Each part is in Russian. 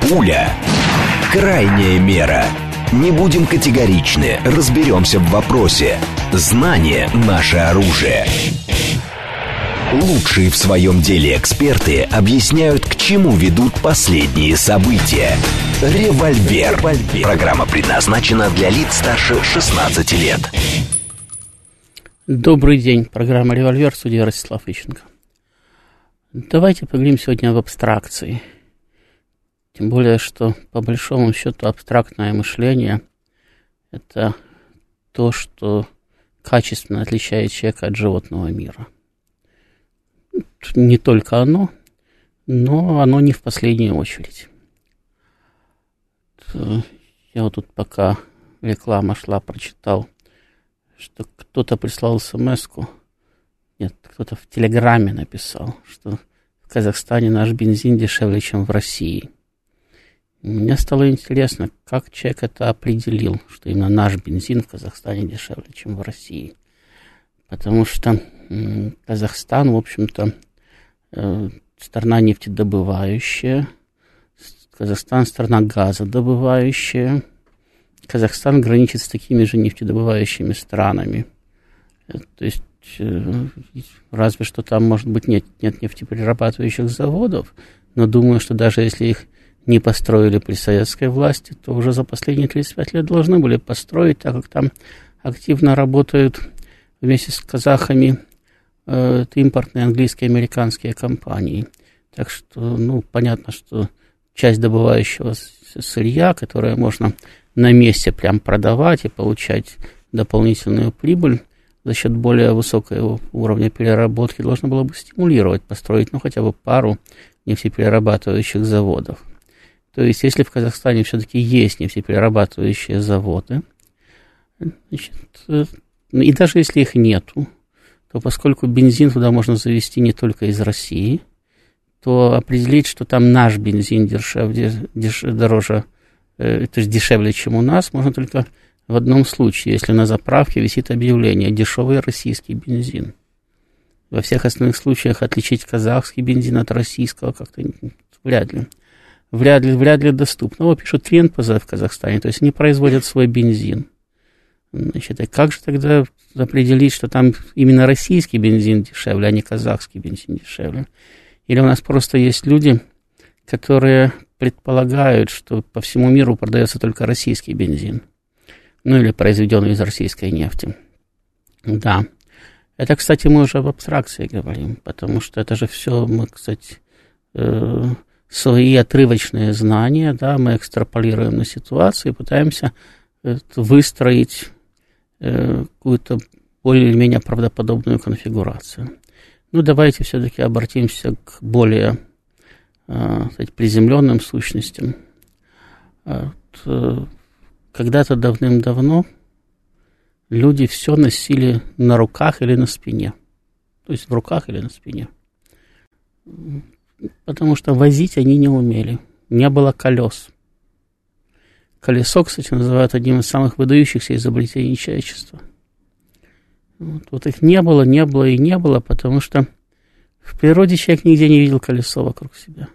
Пуля. Крайняя мера. Не будем категоричны, разберемся в вопросе. Знание – наше оружие. Лучшие в своем деле эксперты объясняют, к чему ведут последние события. Револьвер. Программа предназначена для лиц старше 16 лет. Добрый день. Программа «Револьвер», судья Ростислав Ищенко. Давайте поговорим сегодня об абстракции. Тем более, что по большому счету абстрактное мышление – это то, что качественно отличает человека от животного мира. Не только оно, но оно не в последнюю очередь. Я вот тут, пока реклама шла, прочитал, что кто-то прислал смс-ку, нет, кто-то в Телеграме написал, что в Казахстане наш бензин дешевле, чем в России. Мне стало интересно, как человек это определил, что именно наш бензин в Казахстане дешевле, чем в России. Потому что Казахстан, в общем-то, страна нефтедобывающая, Казахстан страна газодобывающая, Казахстан граничит с такими же нефтедобывающими странами. То есть, разве что там, может быть, нет нефтеперерабатывающих заводов, но думаю, что даже если их не построили при советской власти, то уже за последние 35 лет должны были построить, так как там активно работают вместе с казахами импортные английские и американские компании. Так что, понятно, что часть добывающего сырья, которое можно на месте прям продавать и получать дополнительную прибыль за счет более высокого уровня переработки, должно было бы стимулировать, построить, хотя бы пару нефтеперерабатывающих заводов. То есть, если в Казахстане все-таки есть нефтеперерабатывающие заводы, значит, и даже если их нету, то поскольку бензин туда можно завезти не только из России, то определить, что там наш бензин дороже, то есть дешевле, чем у нас, можно только в одном случае, если на заправке висит объявление «дешевый российский бензин». Во всех остальных случаях отличить казахский бензин от российского как-то вряд ли доступно. Пишут РЕНПЗ в Казахстане, то есть они производят свой бензин. Значит, и как же тогда определить, что там именно российский бензин дешевле, а не казахский бензин дешевле? Или у нас просто есть люди, которые предполагают, что по всему миру продается только российский бензин, или произведенный из российской нефти. Да. Это, кстати, мы уже об абстракции говорим, потому что это же все мы, кстати, свои отрывочные знания, да, мы экстраполируем на ситуацию и пытаемся выстроить какую-то более-менее правдоподобную конфигурацию. Давайте все-таки обратимся к более приземленным сущностям. Когда-то давным-давно люди все носили на руках или на спине. То есть в руках или на спине. Потому что возить они не умели. Не было колес. Колесо, кстати, называют одним из самых выдающихся изобретений человечества. Вот их не было, потому что в природе человек нигде не видел колесо вокруг себя.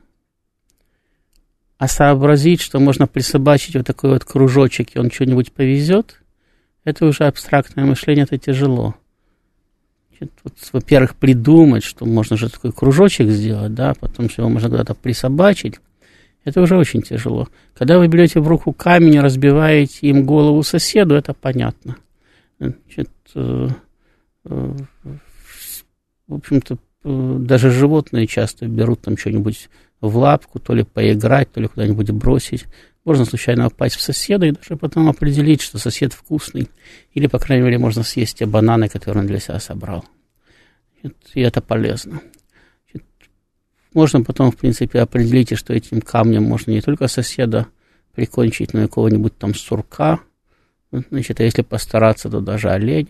А сообразить, что можно присобачить вот такой вот кружочек, и он что-нибудь повезет, это уже абстрактное мышление, это тяжело. Во-первых, придумать, что можно же такой кружочек сделать, да, потом что его можно куда-то присобачить, это уже очень тяжело. Когда вы берете в руку камень и разбиваете им голову соседу, это понятно. Значит, в общем-то, даже животные часто берут там что-нибудь в лапку, то ли поиграть, то ли куда-нибудь бросить. Можно случайно попасть в соседа и даже потом определить, что сосед вкусный. Или, по крайней мере, можно съесть те бананы, которые он для себя собрал. И это полезно. Можно потом, в принципе, определить, что этим камнем можно не только соседа прикончить, но и какого-нибудь там сурка. Значит, а если постараться, то даже оленя.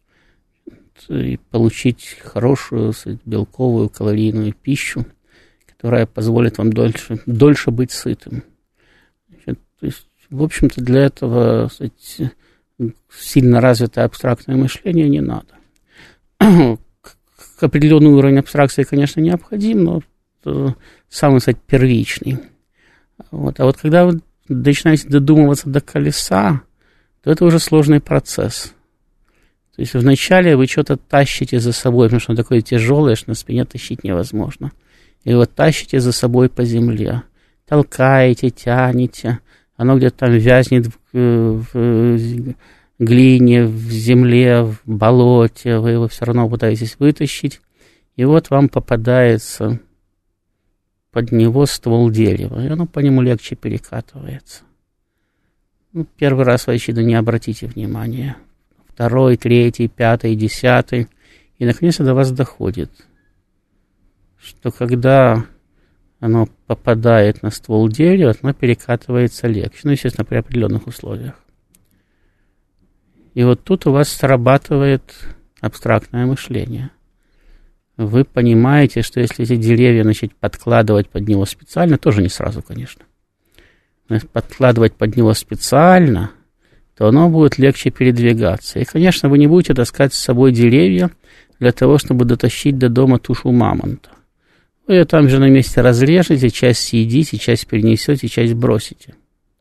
И получить хорошую белковую калорийную пищу, которая позволит вам дольше быть сытым. Значит, то есть, в общем-то, для этого сильно развитое абстрактное мышление не надо. Определенный уровень абстракции, конечно, необходим, но самый, первичный. Вот. А вот когда вы начинаете додумываться до колеса, то это уже сложный процесс. То есть вначале вы что-то тащите за собой, потому что оно такое тяжелое, что на спине тащить невозможно. И вы тащите за собой по земле. Толкаете, тянете. Оно где-то там вязнет в глине, в земле, в болоте. Вы его все равно пытаетесь вытащить. И вот вам попадается под него ствол дерева. И оно по нему легче перекатывается. Первый раз вы, очевидно, не обратите внимания. Второй, третий, пятый, 10. И, наконец, до вас доходит, что когда оно попадает на ствол дерева, оно перекатывается легче. Естественно, при определенных условиях. И вот тут у вас срабатывает абстрактное мышление. Вы понимаете, что если эти деревья начать подкладывать под него специально, тоже не сразу, конечно, но подкладывать под него специально, то оно будет легче передвигаться. И, конечно, вы не будете таскать с собой деревья для того, чтобы дотащить до дома тушу мамонта. Вы ее там же на месте разрежете, часть съедите, часть перенесете, часть бросите.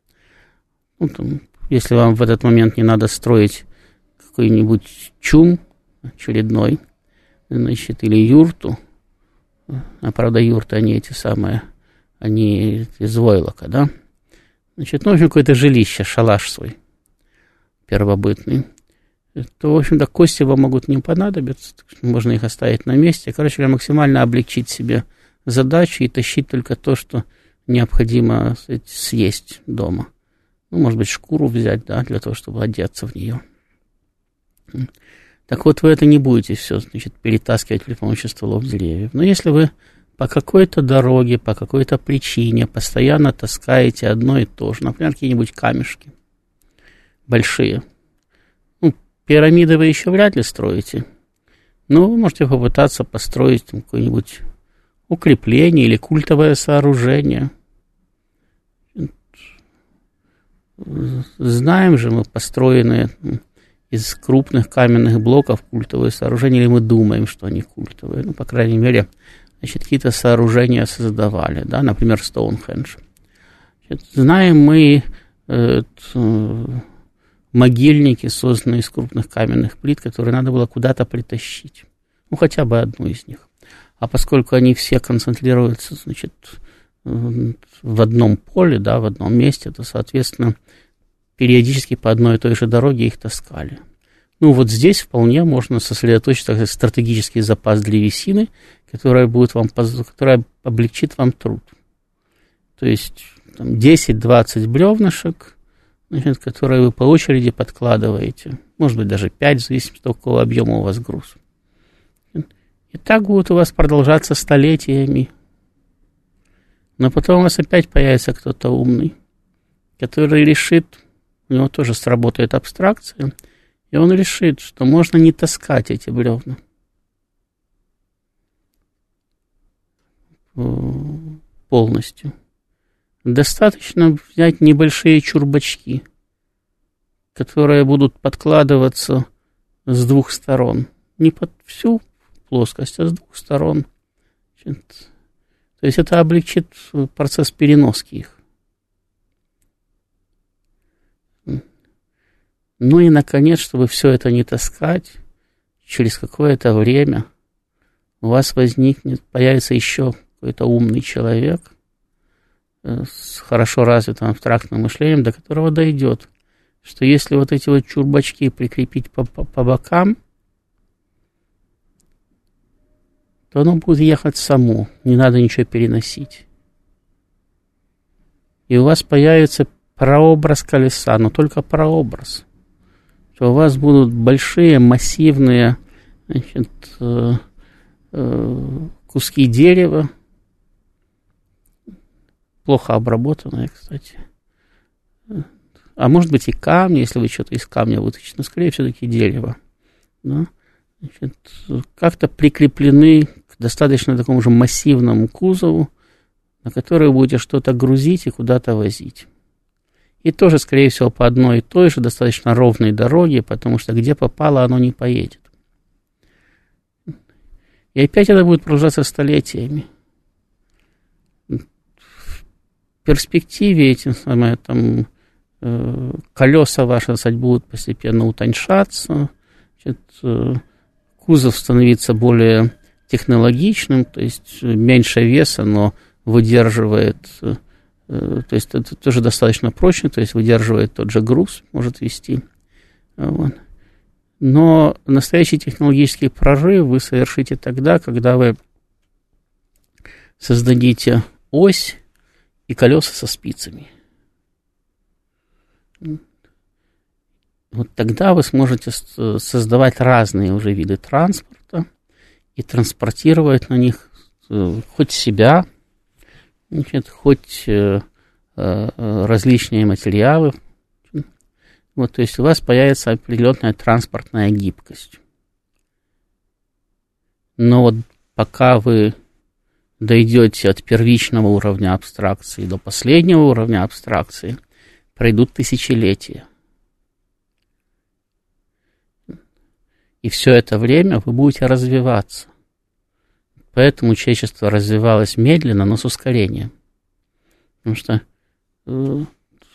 Если вам в этот момент не надо строить какой-нибудь чум очередной, значит, или юрту, а правда юрты, они эти самые, они из войлока, да? Значит, в общем, какое-то жилище, шалаш свой первобытный, то, в общем-то, кости вам могут не понадобиться, можно их оставить на месте. Короче говоря, максимально облегчить себе задачу и тащить только то, что необходимо съесть дома. Может быть, шкуру взять, да, для того, чтобы одеться в нее. Так вот, вы это не будете все, значит, перетаскивать при помощи стволов деревьев. Но если вы по какой-то дороге, по какой-то причине постоянно таскаете одно и то же, например, какие-нибудь камешки большие. Пирамиды вы еще вряд ли строите, но вы можете попытаться построить какое-нибудь укрепление или культовое сооружение. Знаем же мы построенные из крупных каменных блоков культовые сооружения, или мы думаем, что они культовые. По крайней мере, значит, какие-то сооружения создавали, да, например, Стоунхендж. Знаем мы могильники, созданные из крупных каменных плит, которые надо было куда-то притащить. Хотя бы одну из них. А поскольку они все концентрируются, значит, в одном поле, да, в одном месте, то, соответственно, периодически по одной и той же дороге их таскали. Вот здесь вполне можно сосредоточить такой стратегический запас древесины, которая облегчит вам труд. То есть 10-20 бревнышек, значит, которые вы по очереди подкладываете. Может быть, даже 5, в зависимости от того, какого объема у вас груз. И так будет у вас продолжаться столетиями. Но потом у вас опять появится кто-то умный, который решит, у него тоже сработает абстракция, и он решит, что можно не таскать эти бревна полностью. Достаточно взять небольшие чурбачки, которые будут подкладываться с двух сторон. Не под всю плоскость, а с двух сторон. То есть это облегчит процесс переноски их. И, наконец, чтобы все это не таскать, через какое-то время у вас появится еще какой-то умный человек с хорошо развитым абстрактным мышлением, до которого дойдет, что если вот эти вот чурбачки прикрепить по бокам, то оно будет ехать само, не надо ничего переносить. И у вас появится прообраз колеса, но только прообраз. Что у вас будут большие, массивные, значит, куски дерева, плохо обработанные, кстати. А может быть и камни, если вы что-то из камня вытащите, но скорее все-таки дерево. Да? Значит, как-то прикреплены к достаточно такому же массивному кузову, на который вы будете что-то грузить и куда-то возить. И тоже, скорее всего, по одной и той же достаточно ровной дороге, потому что где попало, оно не поедет. И опять это будет продолжаться столетиями. В перспективе эти самые там колеса ваши, кстати, будут постепенно утоньшаться, значит, кузов становиться более технологичным, то есть меньше веса, но выдерживает, то есть это тоже достаточно прочно, то есть выдерживает тот же груз, может вести. Вот. Но настоящий технологический прорыв вы совершите тогда, когда вы создадите ось и колеса со спицами. Вот тогда вы сможете создавать разные уже виды транспорта и транспортировать на них хоть себя, значит, хоть различные материалы. Вот, то есть у вас появится определенная транспортная гибкость. Но вот пока вы дойдете от первичного уровня абстракции до последнего уровня абстракции, пройдут тысячелетия. И все это время вы будете развиваться. Поэтому человечество развивалось медленно, но с ускорением. Потому что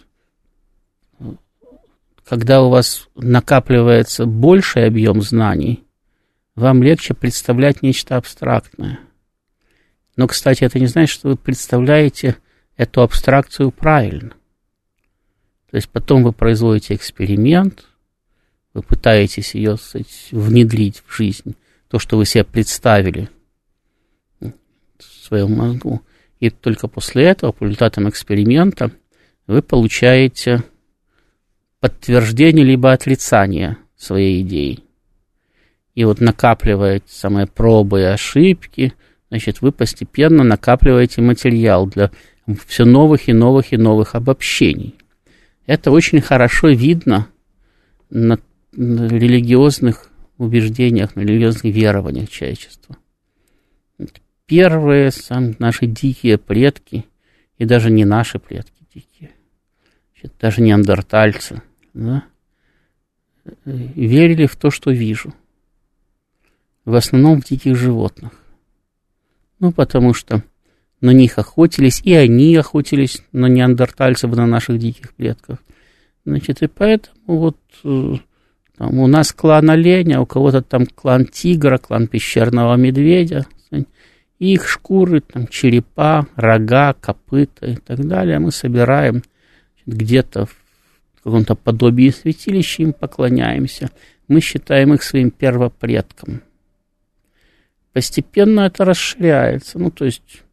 когда у вас накапливается больший объем знаний, вам легче представлять нечто абстрактное. Но, кстати, это не значит, что вы представляете эту абстракцию правильно. То есть потом вы производите эксперимент, вы пытаетесь ее, кстати, внедрить в жизнь, то, что вы себе представили в своем мозгу. И только после этого, по результатам эксперимента, вы получаете подтверждение либо отрицание своей идеи. И вот накапливая самые пробы и ошибки, значит, вы постепенно накапливаете материал для все новых и новых и новых обобщений. Это очень хорошо видно на религиозных убеждениях, на религиозных верованиях человечества. Первые наши дикие предки, и даже не наши предки дикие, даже неандертальцы, да, верили в то, что вижу. В основном в диких животных. Ну, потому что на них охотились, и они охотились на неандертальцев, на наших диких предков. Значит, и поэтому вот там у нас клан оленя, у кого-то там клан тигра, клан пещерного медведя, и их шкуры, там, черепа, рога, копыта и так далее мы собираем где-то в каком-то подобии святилища, им поклоняемся. Мы считаем их своим первопредком. Постепенно это расширяется. Ну, то есть,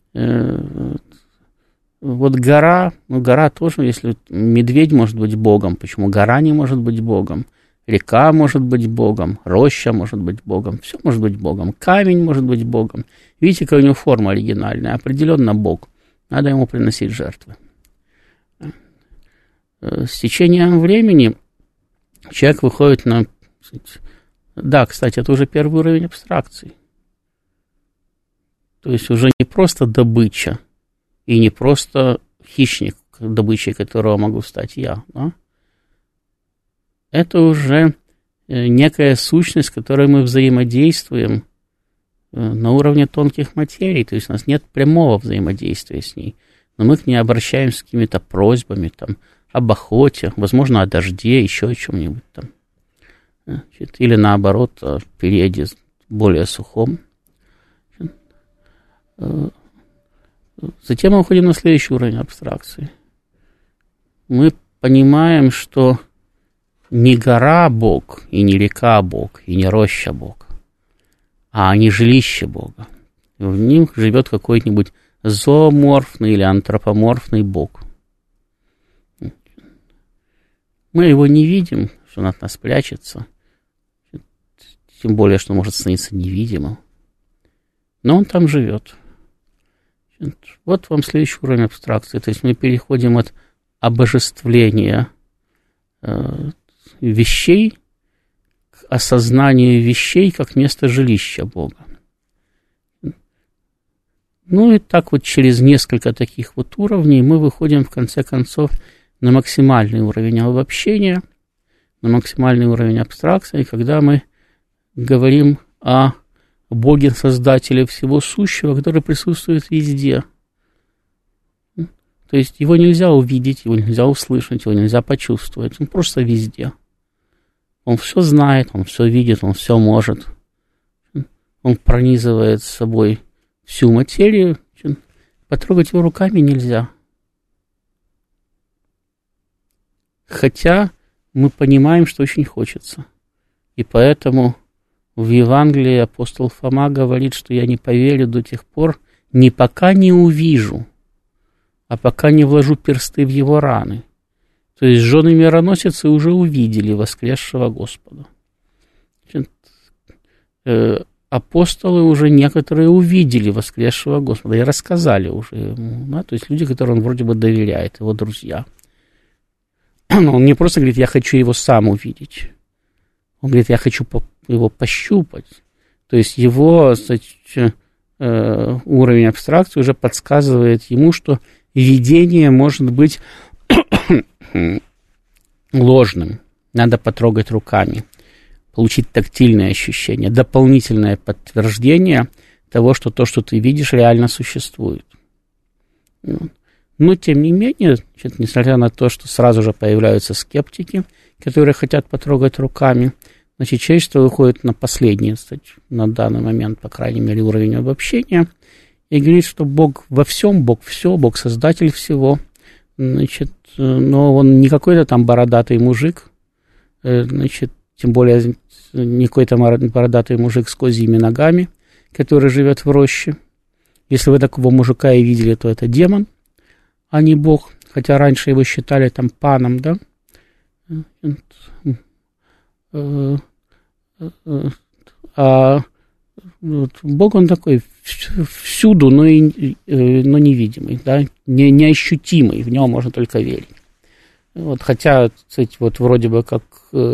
вот гора, ну, гора тоже, если медведь может быть богом, почему гора не может быть богом? Река может быть богом, роща может быть богом, все может быть богом, камень может быть богом. Видите, какая у него форма оригинальная, определенно бог. Надо ему приносить жертвы. С течением времени человек выходит на... Да, кстати, это уже первый уровень абстракции. То есть уже не просто добыча и не просто хищник, добычей которого могу стать я. Да? Это уже некая сущность, с которой мы взаимодействуем на уровне тонких материй. То есть у нас нет прямого взаимодействия с ней. Но мы к ней обращаемся с какими-то просьбами там, об охоте, возможно, о дожде, еще о чем-нибудь там. Значит, или наоборот, о периоде более сухом. Затем мы уходим на следующий уровень абстракции. Мы понимаем, что не гора Бог, и не река Бог, и не роща Бог, а не жилище Бога. И в нем живет какой-нибудь зооморфный или антропоморфный Бог. Мы его не видим, что он от нас прячется, тем более, что может становиться невидимым. Но он там живет. Вот вам следующий уровень абстракции. То есть мы переходим от обожествления вещей к осознанию вещей как место жилища Бога. Ну и так вот через несколько таких вот уровней мы выходим в конце концов на максимальный уровень обобщения, на максимальный уровень абстракции, когда мы говорим о Боге-создателе всего сущего, который присутствует везде. То есть его нельзя увидеть, его нельзя услышать, его нельзя почувствовать. Он просто везде. Он все знает, он все видит, он все может. Он пронизывает с собой всю материю. Потрогать его руками нельзя. Хотя мы понимаем, что очень хочется. И поэтому в Евангелии апостол Фома говорит, что я не поверю до тех пор, пока не увижу, а пока не вложу персты в его раны. То есть жены мироносицы уже увидели воскресшего Господа. Апостолы уже некоторые увидели воскресшего Господа и рассказали уже ему. Да? То есть люди, которым он вроде бы доверяет, его друзья. Но он не просто говорит, я хочу его сам увидеть. Он говорит, я хочу его пощупать. То есть его, кстати, уровень абстракции уже подсказывает ему, что видение может быть ложным. Надо потрогать руками, получить тактильное ощущение, дополнительное подтверждение того, что то, что ты видишь, реально существует. Но, тем не менее, несмотря на то, что сразу же появляются скептики, которые хотят потрогать руками, значит, человечество выходит на последний, кстати, на данный момент, по крайней мере, уровень обобщения, и говорит, что Бог во всем, Бог все, Бог создатель всего, значит, но он не какой-то там бородатый мужик, значит, тем более не какой-то бородатый мужик с козьими ногами, который живет в роще. Если вы такого мужика и видели, то это демон, а не Бог, хотя раньше его считали там паном, да? А Бог, он такой всюду, но невидимый, да? Неощутимый, в него можно только верить. Вот, хотя, кстати, вот вроде бы как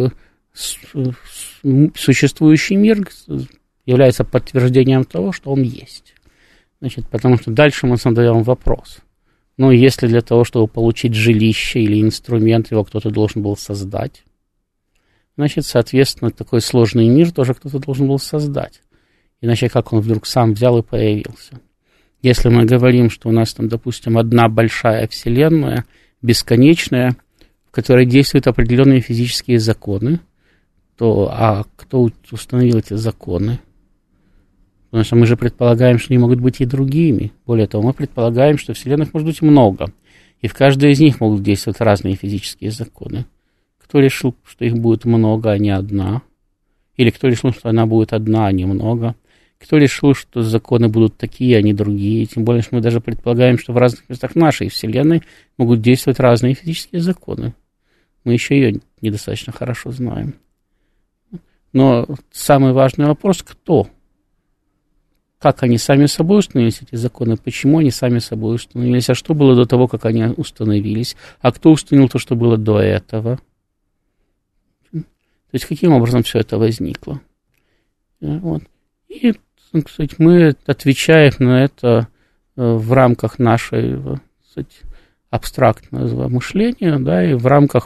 существующий мир является подтверждением того, что он есть. Значит, потому что дальше мы задаем вопрос. Ну, если для того, чтобы получить жилище или инструмент, его кто-то должен был создать, значит, соответственно, такой сложный мир тоже кто-то должен был создать. Иначе как он вдруг сам взял и появился? Если мы говорим, что у нас там, допустим, одна большая вселенная, бесконечная, в которой действуют определенные физические законы, то кто установил эти законы? Потому что мы же предполагаем, что они могут быть и другими. Более того, мы предполагаем, что вселенных может быть много. И в каждой из них могут действовать разные физические законы. Кто решил, что их будет много, а не одна? Или кто решил, что она будет одна, а не много? Кто решил, что законы будут такие, а не другие? Тем более, что мы даже предполагаем, что в разных местах нашей вселенной могут действовать разные физические законы. Мы еще ее недостаточно хорошо знаем. Но самый важный вопрос – кто? Как они сами собой установились, эти законы, почему они сами собой установились, а что было до того, как они установились, а кто установил то, что было до этого. То есть, каким образом все это возникло. Вот. И, кстати, мы отвечаем на это в рамках нашего, кстати, абстрактного мышления, да, и в рамках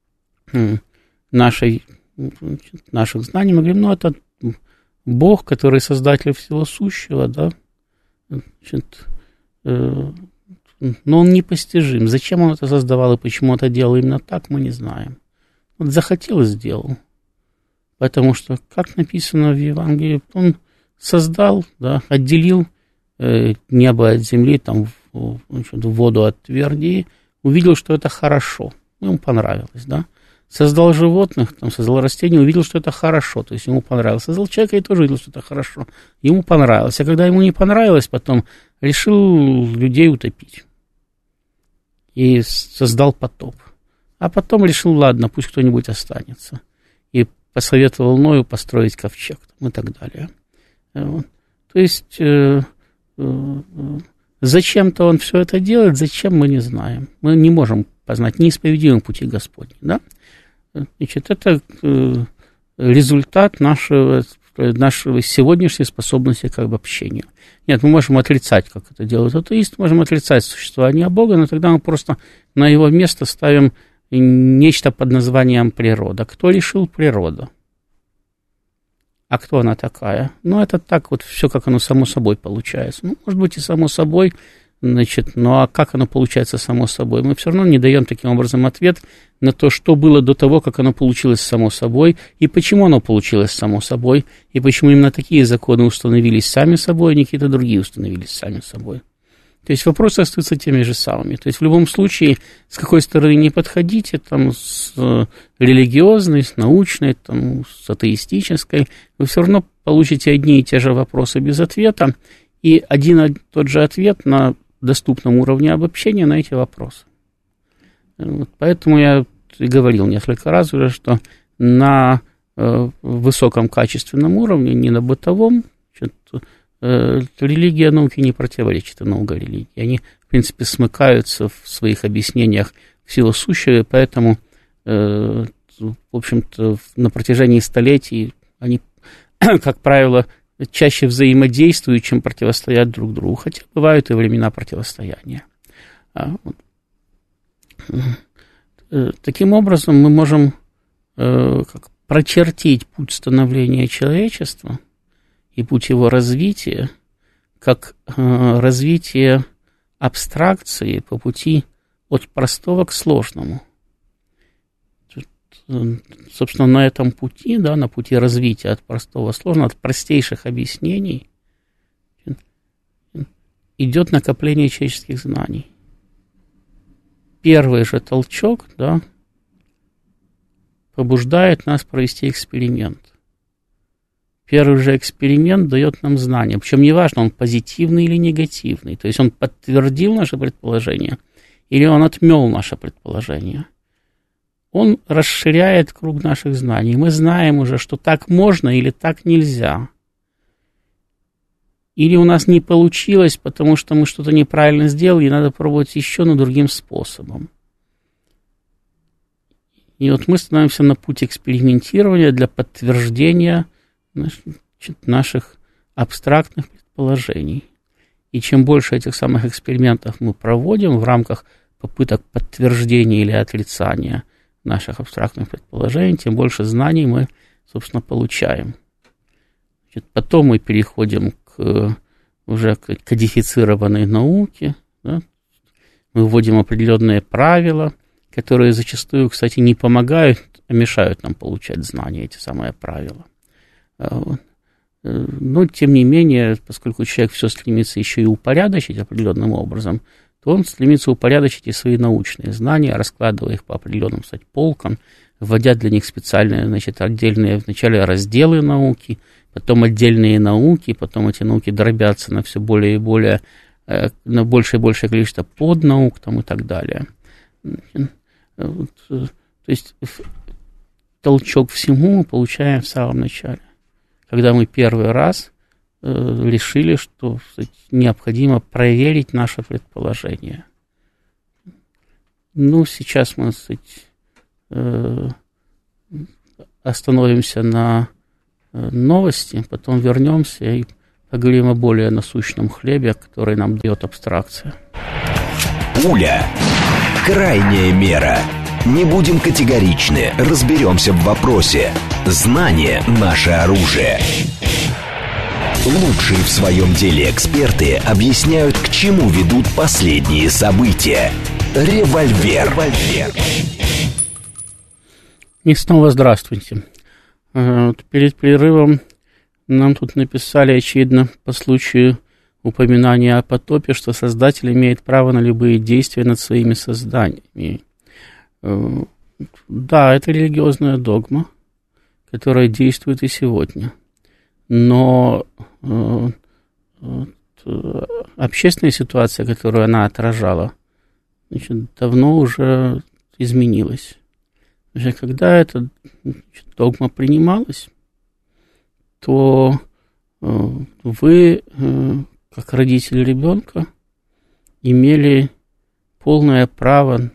наших знаний мы говорим, это Бог, который создатель всего сущего, да, значит, но он непостижим. Зачем он это создавал и почему это делал именно так, мы не знаем. Вот захотел и сделал. Потому что, как написано в Евангелии, он создал, да, отделил небо от земли, там, воду от тверди, увидел, что это хорошо. Ему понравилось, да. Создал животных, там, создал растения, увидел, что это хорошо, то есть ему понравилось. Создал человека и тоже увидел, что это хорошо. Ему понравилось. А когда ему не понравилось, потом решил людей утопить. И создал потоп. А потом решил, ладно, пусть кто-нибудь останется. И посоветовал Ною построить ковчег там, и так далее. Вот. То есть зачем-то он все это делает, зачем мы не знаем. Мы не можем познать неисповедимым пути Господни, да? Значит, это результат нашего сегодняшней способности к обобщению. Нет, мы можем отрицать, как это делают атеисты, можем отрицать существование Бога, но тогда мы просто на его место ставим нечто под названием природа. Кто решил природа? А кто она такая? Ну, это так вот все, как оно само собой получается. Ну, может быть, и само собой, Значит, ну а как оно получается само собой? Мы все равно не даем таким образом ответ на то, что было до того, как оно получилось само собой, и почему оно получилось само собой, и почему именно такие законы установились сами собой, а не какие-то другие установились сами собой. То есть вопросы остаются теми же самыми. То есть в любом случае, с какой стороны не подходите, там, с религиозной, с научной, там, с атеистической, вы все равно получите одни и те же вопросы без ответа, и один и тот же ответ на доступном уровне обобщения на эти вопросы. Вот, поэтому я говорил несколько раз уже, что на высоком качественном уровне, не на бытовом, религия науки не противоречит, и наука религии. Они, в принципе, смыкаются в своих объяснениях в силу сущего, поэтому, в общем-то, на протяжении столетий они, как правило, чаще взаимодействуют, чем противостоят друг другу, хотя бывают и времена противостояния. Таким образом, мы можем прочертить путь становления человечества и путь его развития, как развитие абстракции по пути от простого к сложному. Собственно, на этом пути, да, на пути развития от простого к сложному, от простейших объяснений идет накопление человеческих знаний. Первый же толчок, да, побуждает нас провести эксперимент. Первый же эксперимент дает нам знания, причем неважно, он позитивный или негативный, то есть он подтвердил наше предположение или он отмел наше предположение. Он расширяет круг наших знаний. Мы знаем уже, что так можно или так нельзя. Или у нас не получилось, потому что мы что-то неправильно сделали, и надо пробовать еще, но другим способом. И вот мы становимся на путь экспериментирования для подтверждения наших абстрактных предположений. И чем больше этих самых экспериментов мы проводим в рамках попыток подтверждения или отрицания наших абстрактных предположений, тем больше знаний мы, собственно, получаем. Потом мы переходим уже к кодифицированной науке. Да? Мы вводим определенные правила, которые зачастую, кстати, не помогают, а мешают нам получать знания, эти самые правила. Но, тем не менее, поскольку человек все стремится еще и упорядочить определенным образом, то он стремится упорядочить и свои научные знания, раскладывая их по определенным, кстати, полкам, вводя для них специальные, значит, отдельные вначале разделы науки, потом отдельные науки, потом эти науки дробятся на все более и более, на большее и большее количество поднаук там, и так далее. То есть толчок всему мы получаем в самом начале, когда мы первый раз решили, что, кстати, необходимо проверить наше предположение. Ну, сейчас мы, кстати, остановимся на новости, потом вернемся и поговорим о более насущном хлебе, который нам дает абстракция. Пуля. Крайняя мера. Не будем категоричны, разберемся в вопросе. Знание – наше оружие. Лучшие в своем деле эксперты объясняют, к чему ведут последние события. Револьвер. И снова здравствуйте. Перед перерывом нам тут написали, очевидно, по случаю упоминания о потопе, что создатель имеет право на любые действия над своими созданиями. Да, это религиозная догма, которая действует и сегодня. Но общественная ситуация, которую она отражала, значит, давно уже изменилась. Значит, когда эта догма принималась, то вы, как родитель ребенка, имели полное право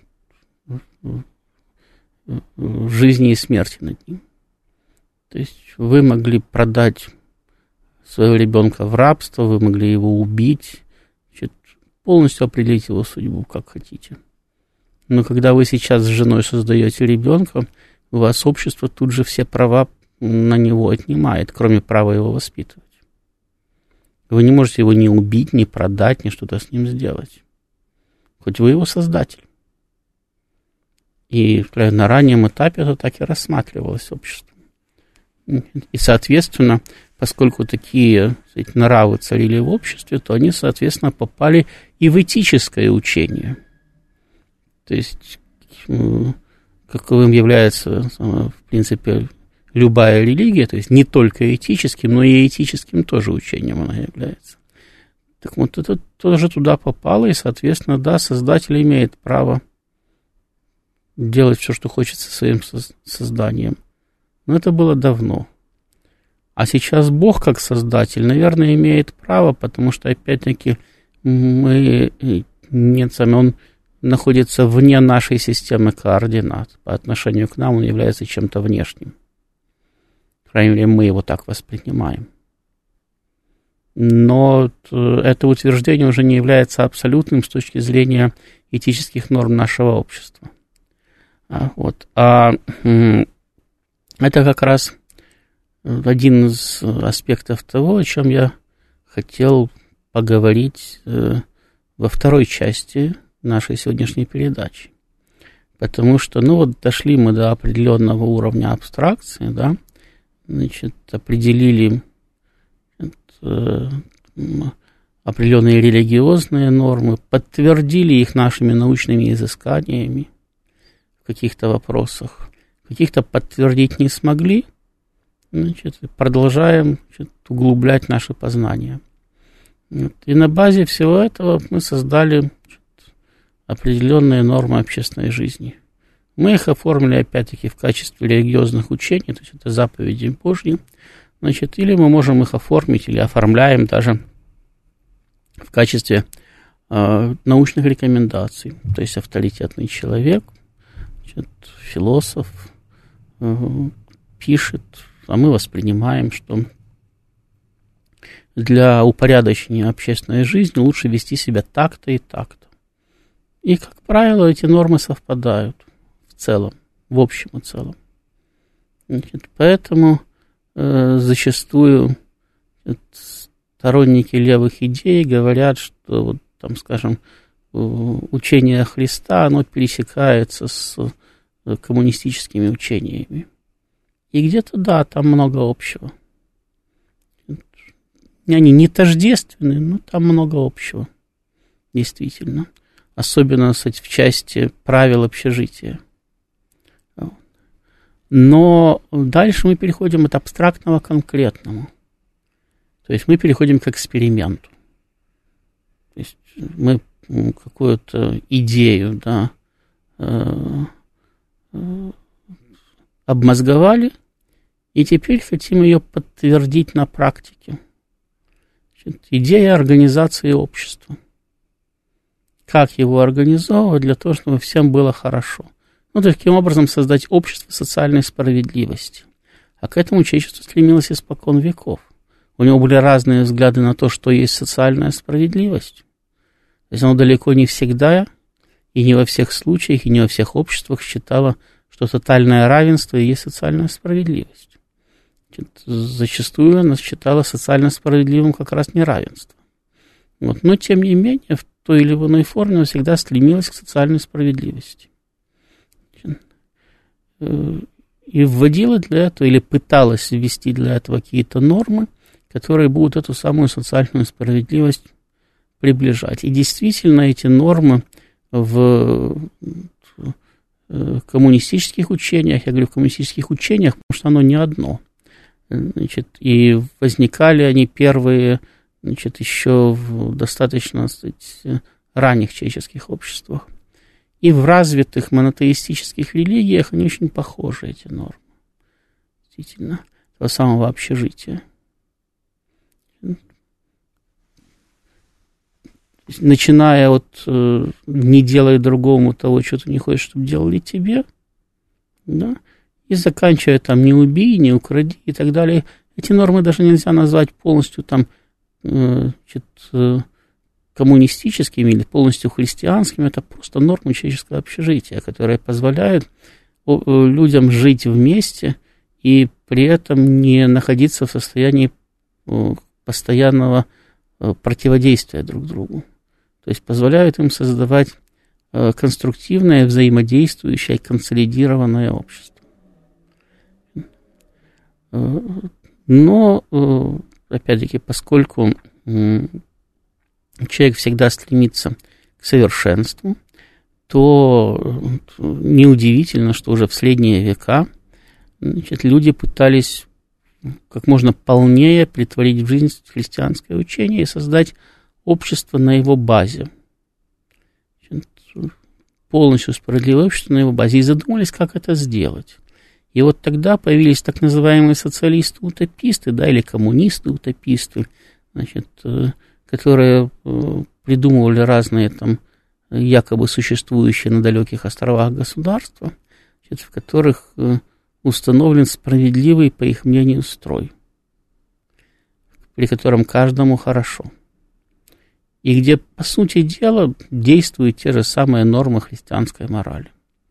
жизни и смерти над ним. То есть вы могли продать своего ребенка в рабство, вы могли его убить, значит, полностью определить его судьбу, как хотите. Но когда вы сейчас с женой создаете ребенка, у вас общество тут же все права на него отнимает, кроме права его воспитывать. Вы не можете его ни убить, ни продать, ни что-то с ним сделать. Хоть вы его создатель. И на раннем этапе это так и рассматривалось обществом. И, соответственно, поскольку такие нравы царили в обществе, то они, соответственно, попали и в этическое учение. То есть, каковым является, в принципе, любая религия, то есть не только этическим, но и этическим тоже учением она является. Так вот, это тоже туда попало, и, соответственно, да, создатель имеет право делать все, что хочет со своим созданием. Но это было давно. А сейчас Бог, как создатель, наверное, имеет право, потому что, опять-таки, он находится вне нашей системы координат. По отношению к нам он является чем-то внешним. По крайней мере, мы его так воспринимаем. Но это утверждение уже не является абсолютным с точки зрения этических норм нашего общества. Это как раз один из аспектов того, о чем я хотел поговорить во второй части нашей сегодняшней передачи. Потому что, дошли мы до определенного уровня абстракции, да, определили определенные религиозные нормы, подтвердили их нашими научными изысканиями в каких-то вопросах, каких-то подтвердить не смогли, продолжаем углублять наши познания. И на базе всего этого мы создали определенные нормы общественной жизни. Мы их оформили, опять-таки, в качестве религиозных учений, то есть это заповеди Божьи, или мы можем их оформить, или оформляем даже в качестве научных рекомендаций, то есть авторитетный человек, философ пишет, а мы воспринимаем, что для упорядочения общественной жизни лучше вести себя так-то и так-то. И, как правило, эти нормы совпадают в целом, в общем и целом. Поэтому зачастую сторонники левых идей говорят, что, скажем, учение Христа, оно пересекается с коммунистическими учениями. И где-то, да, там много общего. Они не тождественны, но там много общего. Действительно. Особенно, кстати, в части правил общежития. Но дальше мы переходим от абстрактного к конкретному. То есть мы переходим к эксперименту. То есть мы какую-то идею, да, обмозговали, и теперь хотим ее подтвердить на практике. Идея организации общества. Как его организовывать для того, чтобы всем было хорошо. Таким образом создать общество социальной справедливости. А к этому человечество стремилось испокон веков. У него были разные взгляды на то, что есть социальная справедливость. То есть оно далеко не всегда, и не во всех случаях, и не во всех обществах считало, что тотальное равенство и есть социальная справедливость. Зачастую она считала социально справедливым как раз неравенство. Но, тем не менее, в той или иной форме она всегда стремилась к социальной справедливости. И вводила для этого, или пыталась ввести для этого какие-то нормы, которые будут эту самую социальную справедливость приближать. И действительно эти нормы в коммунистических учениях, я говорю в коммунистических учениях, потому что оно не одно. И возникали они первые, еще в достаточно, ранних человеческих обществах. И в развитых монотеистических религиях они очень похожи, эти нормы. Действительно, того самого общежития. Начиная от «не делай другому того, что ты не хочешь, чтобы делали тебе», да, и заканчивая там «не убей, не укради» и так далее. Эти нормы даже нельзя назвать полностью там коммунистическими или полностью христианскими. Это просто нормы человеческого общежития, которые позволяют людям жить вместе и при этом не находиться в состоянии постоянного противодействия друг другу. То есть позволяют им создавать конструктивное, взаимодействующее, консолидированное общество. Но, опять-таки, поскольку человек всегда стремится к совершенству, то неудивительно, что уже в средние века, значит, люди пытались как можно полнее претворить в жизнь христианское учение и создать общество на его базе. Полностью справедливое общество на его базе. И задумались, как это сделать. И вот тогда появились так называемые социалисты-утописты, да, или коммунисты-утописты, значит, которые придумывали разные там якобы существующие на далеких островах государства, значит, в которых установлен справедливый, по их мнению, строй, при котором каждому хорошо. И где, по сути дела, действуют те же самые нормы христианской морали.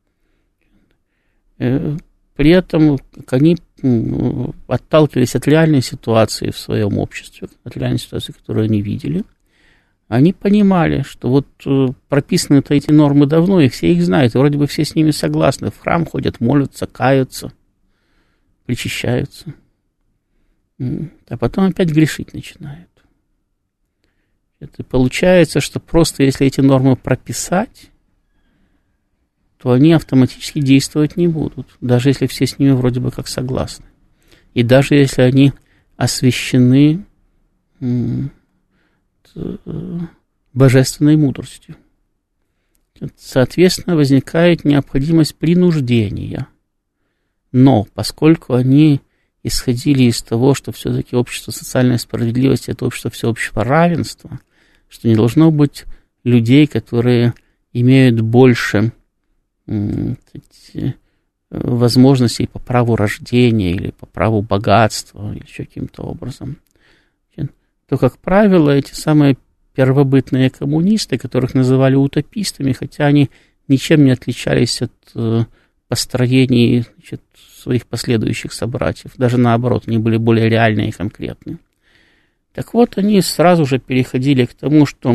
При этом они отталкивались от реальной ситуации в своем обществе, от реальной ситуации, которую они видели. Они понимали, что вот прописаны-то эти нормы давно, и все их знают, и вроде бы все с ними согласны. В храм ходят, молятся, каются, причащаются. А потом опять грешить начинают. И получается, что просто если эти нормы прописать, то они автоматически действовать не будут, даже если все с ними вроде бы как согласны. И даже если они освящены божественной мудростью. Соответственно, возникает необходимость принуждения. Но поскольку они исходили из того, что все-таки общество социальной справедливости – это общество всеобщего равенства, что не должно быть людей, которые имеют больше возможностей по праву рождения или по праву богатства, или еще каким-то образом, то, как правило, эти самые первобытные коммунисты, которых называли утопистами, хотя они ничем не отличались от построений, значит, своих последующих собратьев, даже наоборот, они были более реальные и конкретные. Так вот, они сразу же переходили к тому, что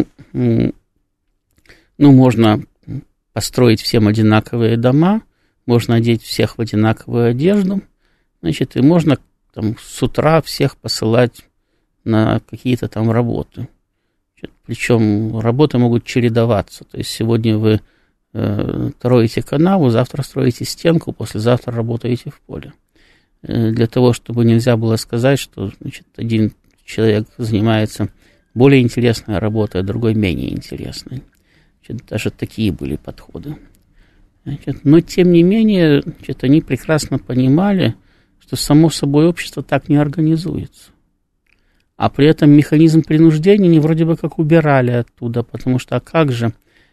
можно построить всем одинаковые дома, можно одеть всех в одинаковую одежду, значит, и можно там с утра всех посылать на какие-то там работы. Причем работы могут чередоваться. То есть сегодня вы строите канаву, завтра строите стенку, послезавтра работаете в поле. Для того, чтобы нельзя было сказать, что, значит, один человек занимается более интересной работой, а другой менее интересной. Значит, даже такие были подходы. Значит, но, тем не менее, значит, они прекрасно понимали, что само собой общество так не организуется. А при этом механизм принуждения они вроде бы как убирали оттуда, потому что, а как же,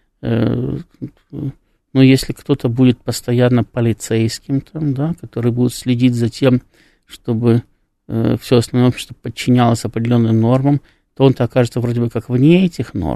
если кто-то будет постоянно полицейским, там, да, который будет следить за тем, чтобы все основное общество подчинялось определенным нормам, то он-то окажется вроде бы как вне этих норм.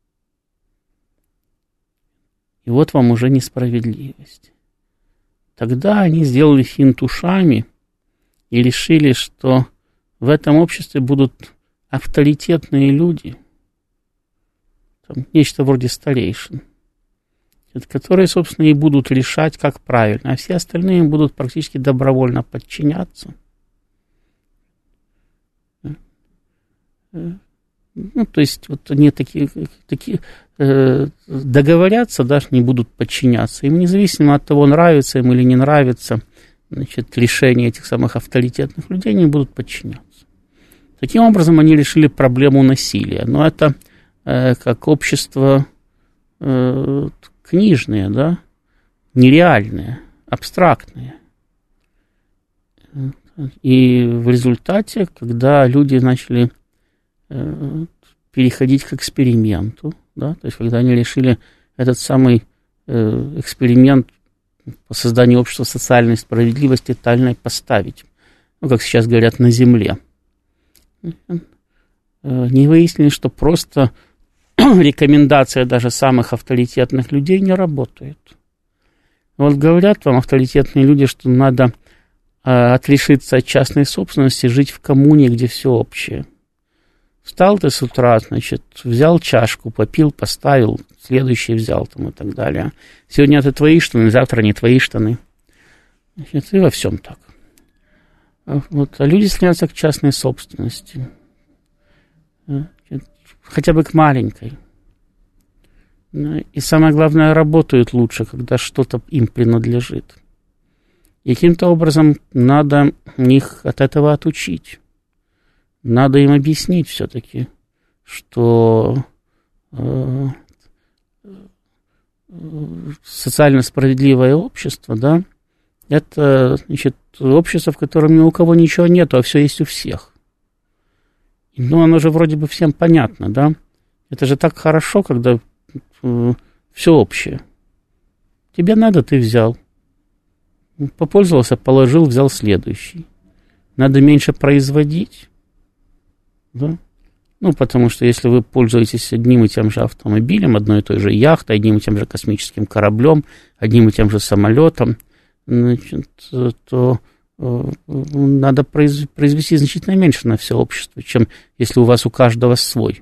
И вот вам уже несправедливость. Тогда они сделали финт ушами и решили, что в этом обществе будут авторитетные люди, там, нечто вроде старейшин, которые, собственно, и будут решать, как правильно, а все остальные будут практически добровольно подчиняться. То есть, вот они такие договорятся, даже не будут подчиняться. Им независимо от того, нравится им или не нравится, значит, решение этих самых авторитетных людей, они будут подчиняться. Таким образом, они решили проблему насилия. Но это как общество книжное, да, нереальное, абстрактное. И в результате, когда люди начали переходить к эксперименту, да, то есть когда они решили этот самый эксперимент по созданию общества социальной справедливости тотально поставить, как сейчас говорят, на земле, не выяснили, что просто рекомендация даже самых авторитетных людей не работает. Вот говорят вам авторитетные люди, что надо отрешиться от частной собственности, жить в коммуне, где все общее. Встал ты с утра, значит, взял чашку, попил, поставил, следующий взял там и так далее. Сегодня это твои штаны, завтра не твои штаны. Значит, и во всем так. Вот, а люди стремятся к частной собственности. Значит, хотя бы к маленькой. И самое главное, работают лучше, когда что-то им принадлежит. И каким-то образом надо их от этого отучить. Надо им объяснить все-таки, что социально справедливое общество, да, это, значит, общество, в котором ни у кого ничего нету, а все есть у всех. Ну, оно же вроде бы всем понятно, да? Это же так хорошо, когда все общее. Тебе надо, ты взял. Попользовался, положил, взял следующий. Надо меньше производить. Да? Ну, потому что если вы пользуетесь одним и тем же автомобилем, одной и той же яхтой, одним и тем же космическим кораблем, одним и тем же самолетом, значит, то надо произвести значительно меньше на все общество, чем если у вас у каждого свой.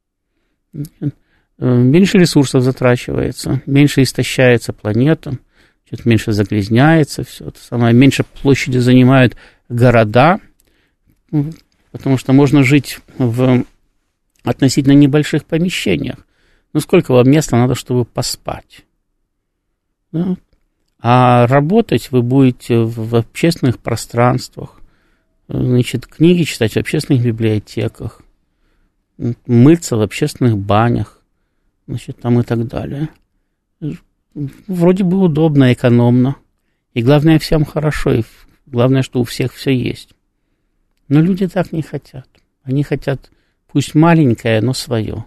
Меньше ресурсов затрачивается, меньше истощается планета, меньше загрязняется все это самое, меньше площади занимают города, потому что можно жить в относительно небольших помещениях. Ну, сколько вам места надо, чтобы поспать? Да? А работать вы будете в общественных пространствах, значит, книги читать в общественных библиотеках, мыться в общественных банях, значит, там и так далее. Вроде бы удобно, экономно. И главное, всем хорошо. И главное, что у всех все есть. Но люди так не хотят. Они хотят, пусть маленькое, но свое.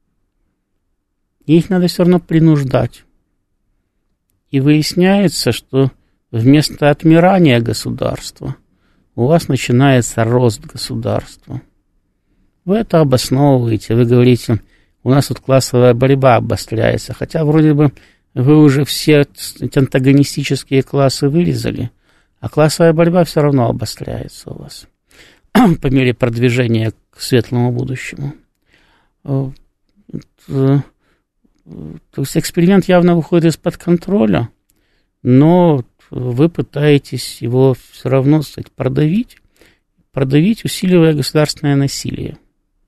И их надо все равно принуждать. И выясняется, что вместо отмирания государства у вас начинается рост государства. Вы это обосновываете. Вы говорите, у нас тут классовая борьба обостряется. Хотя вроде бы вы уже все эти антагонистические классы вырезали, а классовая борьба все равно обостряется у вас по мере продвижения к светлому будущему. То есть эксперимент явно выходит из-под контроля, но вы пытаетесь его все равно, кстати, продавить, усиливая государственное насилие.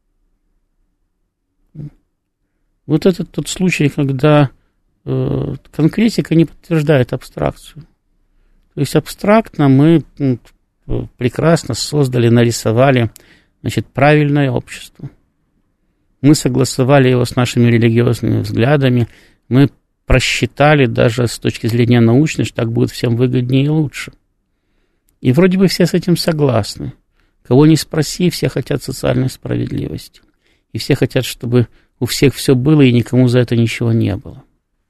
Вот это тот случай, когда конкретика не подтверждает абстракцию. То есть абстрактно мы прекрасно создали, нарисовали, значит, правильное общество. Мы согласовали его с нашими религиозными взглядами, мы просчитали даже с точки зрения научной, что так будет всем выгоднее и лучше. И вроде бы все с этим согласны. Кого ни спроси, все хотят социальной справедливости. И все хотят, чтобы у всех все было, и никому за это ничего не было.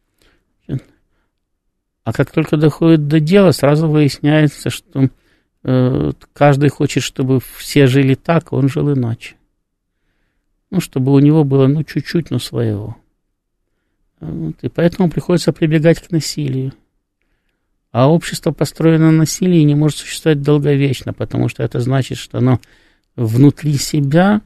А как только доходит до дела, сразу выясняется, что каждый хочет, чтобы все жили так, а он жил иначе. Ну, чтобы у него было, чуть-чуть, но своего. Вот, и поэтому приходится прибегать к насилию. А общество, построенное на насилии, не может существовать долговечно, потому что это значит, что оно внутри себя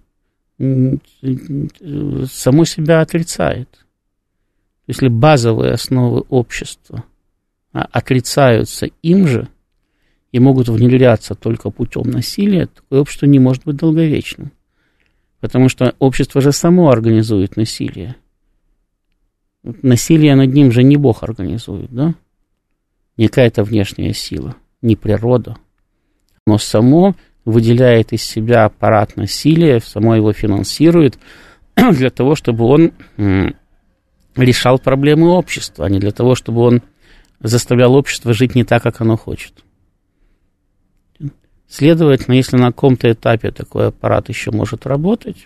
само себя отрицает. Если базовые основы общества отрицаются им же и могут внедряться только путем насилия, такое общество не может быть долговечным. Потому что общество же само организует насилие. Насилие над ним же не Бог организует, да? Не какая-то внешняя сила, не природа. Оно само выделяет из себя аппарат насилия, само его финансирует для того, чтобы он решал проблемы общества, а не для того, чтобы он заставлял общество жить не так, как оно хочет. Следовательно, если на каком-то этапе такой аппарат еще может работать,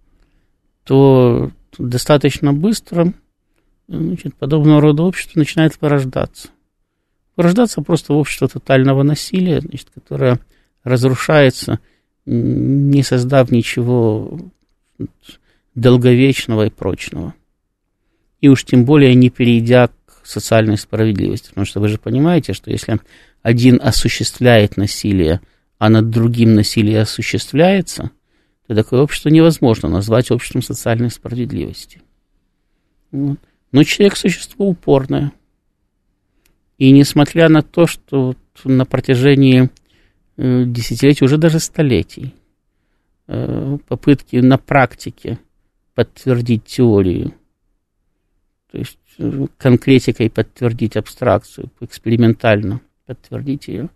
то достаточно быстро, значит, подобного рода общество начинает вырождаться. Вырождаться просто в общество тотального насилия, значит, которое разрушается, не создав ничего долговечного и прочного. И уж тем более не перейдя к социальной справедливости. Потому что вы же понимаете, что если один осуществляет насилие, а над другим насилие осуществляется, то такое общество невозможно назвать обществом социальной справедливости. Вот. Но человек – существо упорное. И несмотря на то, что на протяжении десятилетий, уже даже столетий, попытки на практике подтвердить теорию, то есть конкретикой подтвердить абстракцию, экспериментально подтвердить ее,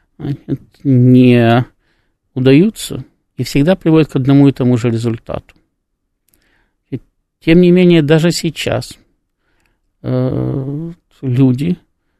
не удаются и всегда приводят к одному и тому же результату. И, тем не менее, даже сейчас люди,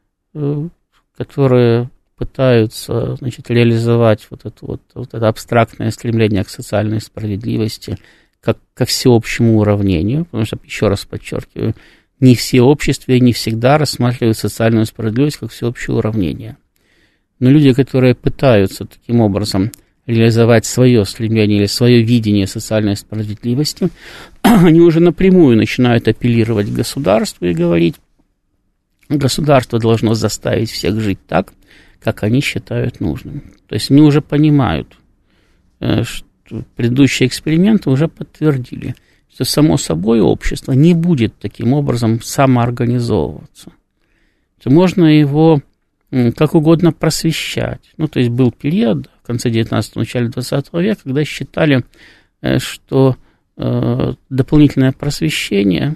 которые пытаются, значит, реализовать вот это абстрактное стремление к социальной справедливости как ко всеобщему уравнению, потому что, еще раз подчеркиваю, не все общества и не всегда рассматривают социальную справедливость как всеобщее уравнение. Но люди, которые пытаются таким образом реализовать свое стремление или свое видение социальной справедливости, они уже напрямую начинают апеллировать к государству и говорить: государство должно заставить всех жить так, как они считают нужным. То есть они уже понимают, что предыдущие эксперименты уже подтвердили, что само собой общество не будет таким образом самоорганизовываться. Что можно его как угодно просвещать. Ну, то есть был период в конце 19-го, начале 20 века, когда считали, что дополнительное просвещение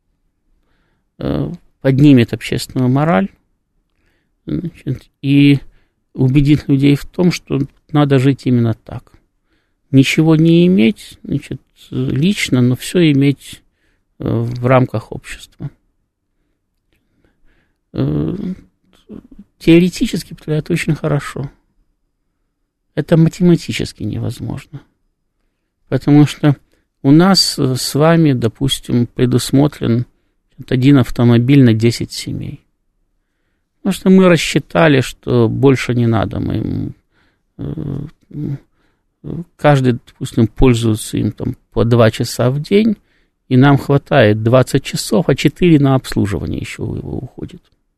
поднимет общественную мораль, значит, и убедит людей в том, что надо жить именно так. Ничего не иметь, значит, лично, но все иметь в рамках общества. Теоретически это очень хорошо. Это математически невозможно. Потому что у нас с вами, допустим, предусмотрен один автомобиль на 10 семей. Потому что мы рассчитали, что больше не надо. Каждый, допустим, пользуется им там по 2 часа в день, и нам хватает 20 часов, а 4 на обслуживание еще у его уходит.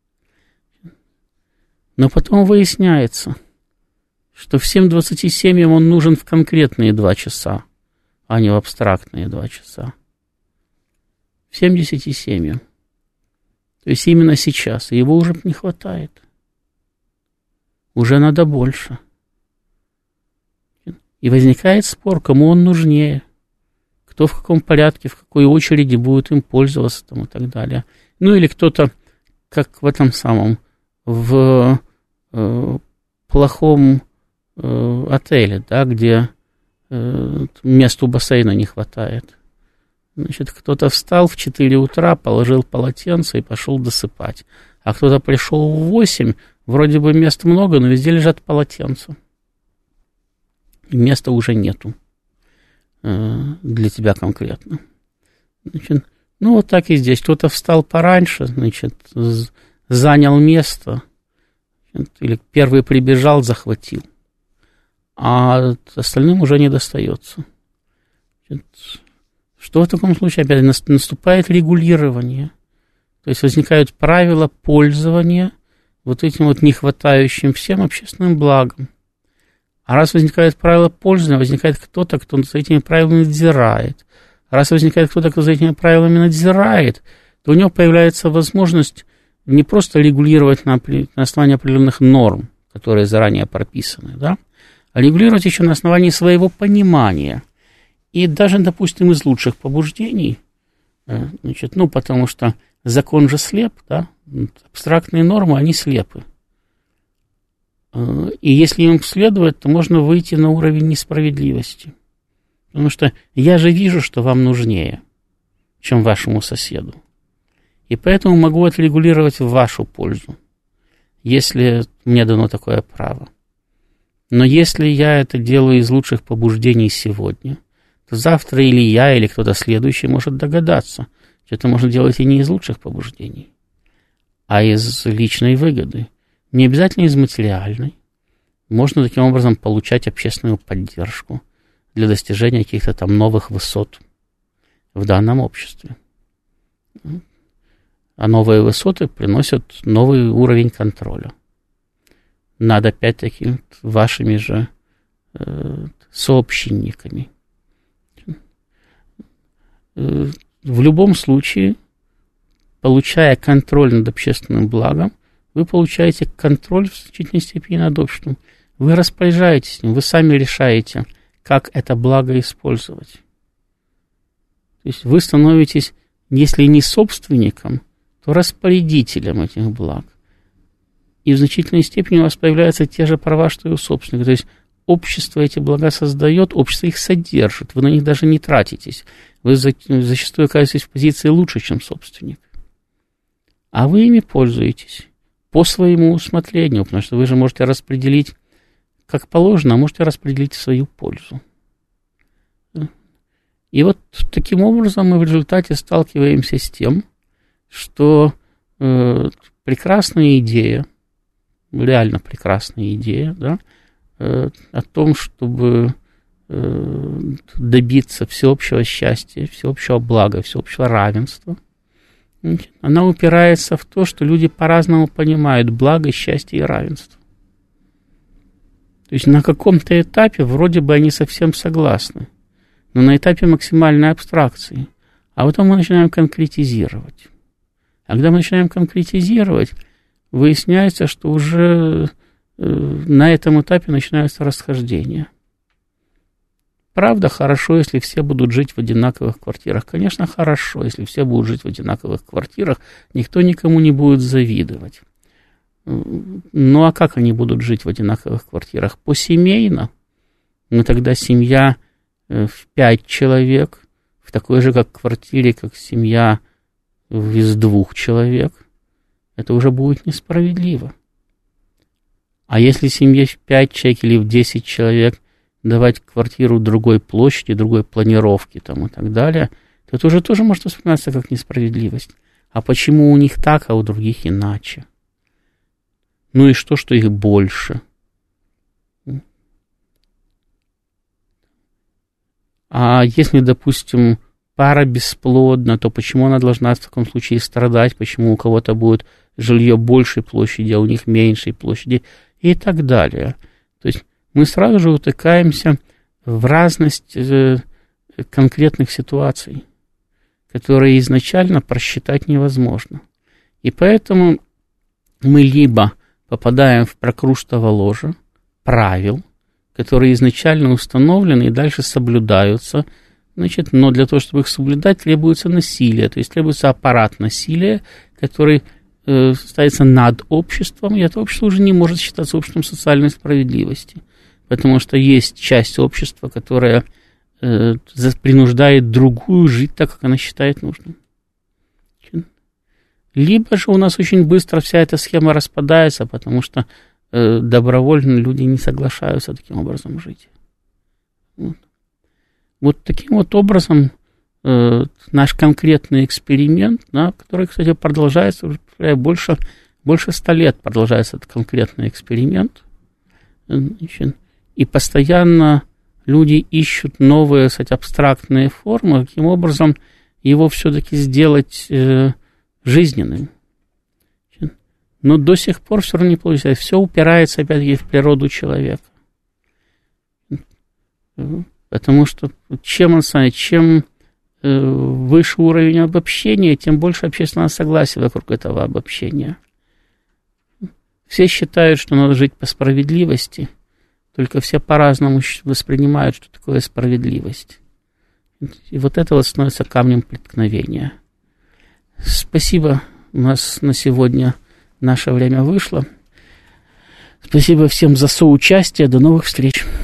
Но потом выясняется, что всем 20 семьям он нужен в конкретные 2 часа, а не в абстрактные 2 часа. Всем 10 семьям. То есть именно сейчас. Его уже не хватает. Уже надо больше. И возникает спор, кому он нужнее, кто в каком порядке, в какой очереди будет им пользоваться там, и так далее. Ну или кто-то, как в этом самом, в плохом отеле, да, где места у бассейна не хватает. Значит, кто-то встал в 4 утра, положил полотенце и пошел досыпать. А кто-то пришел в 8, вроде бы мест много, но везде лежат полотенца. И места уже нету для тебя конкретно. Значит, ну, вот так и здесь. Кто-то встал пораньше, значит, занял место, или первый прибежал, захватил. А остальным уже не достается. Значит, что в таком случае? Опять наступает регулирование. То есть возникают правила пользования вот этим вот нехватающим всем общественным благом. А раз возникают правила пользования, возникает кто-то, кто за этими правилами надзирает. А раз возникает кто-то, кто за этими правилами надзирает, то у него появляется возможность не просто регулировать на основании определенных норм, которые заранее прописаны, да, а регулировать еще на основании своего понимания. И даже, допустим, из лучших побуждений, значит, ну, потому что закон же слеп, да, абстрактные нормы, они слепы. И если им следовать, то можно выйти на уровень несправедливости. Потому что я же вижу, что вам нужнее, чем вашему соседу. И поэтому могу отрегулировать в вашу пользу, если мне дано такое право. Но если я это делаю из лучших побуждений сегодня, то завтра или я, или кто-то следующий может догадаться, что это можно делать и не из лучших побуждений, а из личной выгоды. Не обязательно из материальной. Можно таким образом получать общественную поддержку для достижения каких-то там новых высот в данном обществе. А новые высоты приносят новый уровень контроля над, опять-таки, вашими же сообщниками. в любом случае, получая контроль над общественным благом, вы получаете контроль в значительной степени над обществом. Вы распоряжаетесь им, вы сами решаете, как это благо использовать. То есть вы становитесь, если не собственником, то распорядителем этих благ. И в значительной степени у вас появляются те же права, что и у собственника. То есть общество эти блага создает, общество их содержит, вы на них даже не тратитесь. Вы зачастую оказываетесь в позиции лучше, чем собственник. А вы ими пользуетесь по своему усмотрению, потому что вы же можете распределить как положено, а можете распределить в свою пользу. И вот таким образом мы в результате сталкиваемся с тем, что прекрасная идея, реально прекрасная идея, да, о том, чтобы добиться всеобщего счастья, всеобщего блага, всеобщего равенства, она упирается в то, что люди по-разному понимают благо, счастье и равенство. То есть на каком-то этапе вроде бы они совсем согласны, но на этапе максимальной абстракции. А потом мы начинаем конкретизировать. А когда мы начинаем конкретизировать, выясняется, что уже на этом этапе начинаются расхождения. Правда, хорошо, если все будут жить в одинаковых квартирах. Конечно, хорошо, если все будут жить в одинаковых квартирах, никто никому не будет завидовать. Ну, а как они будут жить в одинаковых квартирах? Посемейно. Ну, тогда семья в 5 человек, в такой же как квартире, как семья из 2 человек. Это уже будет несправедливо. А если семье в 5 человек или в 10 человек давать квартиру другой площади, другой планировки там, и так далее, то это уже тоже может восприниматься как несправедливость. А почему у них так, а у других иначе? Ну и что их больше? А если, допустим, пара бесплодна, то почему она должна в таком случае страдать? Почему у кого-то будет жилье большей площади, а у них меньшей площади? И так далее. То есть мы сразу же утыкаемся в разность конкретных ситуаций, которые изначально просчитать невозможно. И поэтому мы либо попадаем в прокрустово ложе правил, которые изначально установлены и дальше соблюдаются, значит, но для того, чтобы их соблюдать, требуется насилие, то есть требуется аппарат насилия, который ставится над обществом, и это общество уже не может считаться обществом социальной справедливости, потому что есть часть общества, которая принуждает другую жить так, как она считает нужным. Либо же у нас очень быстро вся эта схема распадается, потому что добровольно люди не соглашаются таким образом жить. Вот таким вот образом наш конкретный эксперимент, да, который, кстати, продолжается уже больше 100 лет, продолжается этот конкретный эксперимент, и постоянно люди ищут новые, кстати, абстрактные формы, каким образом его все-таки сделать жизненным. Но до сих пор все равно не получается. Все упирается, опять-таки, в природу человека. Потому что чем выше уровень обобщения, тем больше общественного согласия вокруг этого обобщения. Все считают, что надо жить по справедливости, только все по-разному воспринимают, что такое справедливость. И вот это вот становится камнем преткновения. Спасибо, у нас на сегодня наше время вышло. Спасибо всем за соучастие, до новых встреч.